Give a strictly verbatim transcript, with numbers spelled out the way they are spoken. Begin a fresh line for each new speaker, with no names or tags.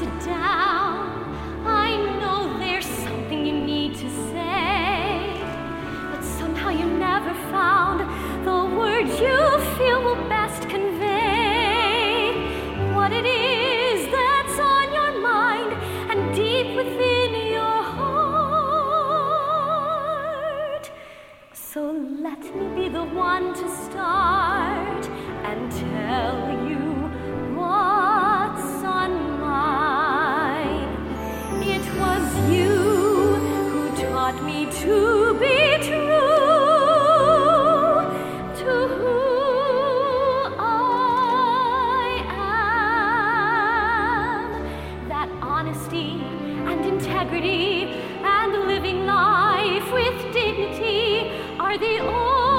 you down. I know there's something you need to say, but somehow you never found the words you feel will best convey what it is that's on your mind and deep within your heart. So let me be the one to start and tell you